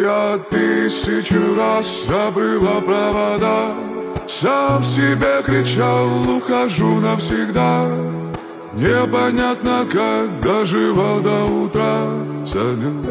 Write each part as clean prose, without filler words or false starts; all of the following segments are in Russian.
Я тысячу раз забрыла провода, сам себе кричал, ухожу навсегда. Непонятно, как доживал до утра. Салют,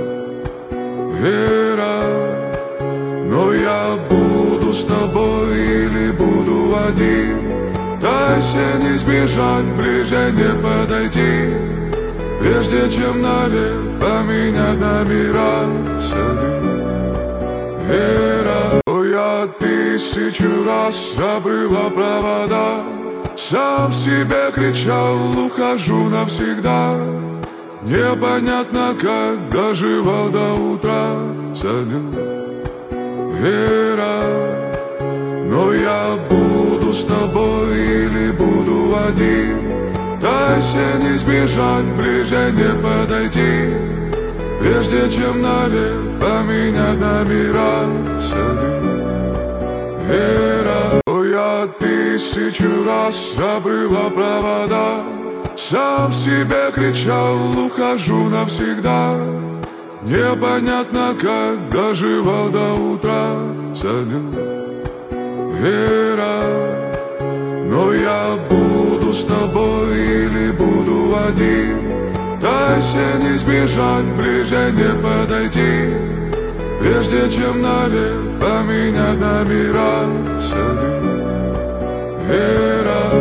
Вера, но я буду с тобой или буду один. Дальше не сбежать, ближе не подойти, прежде чем навек поменять номера. Салют, Вера, но я тысячу раз забрыла провода, сам себе кричал, ухожу навсегда. Непонятно, как доживал до утра. Салют, Вера, но я буду с тобой или буду один. Дальше не сбежать, ближе не подойти, прежде чем навек поменять номера. Салют, Вера, но я тысячу раз забрыла провода, сам себе кричал, ухожу навсегда. Непонятно, как доживал до утра. Салют, Вера, но я буду с тобой или буду один. Дальше не сбежать, ближе не подойти, прежде чем навек поменять номера. Салют, Вера.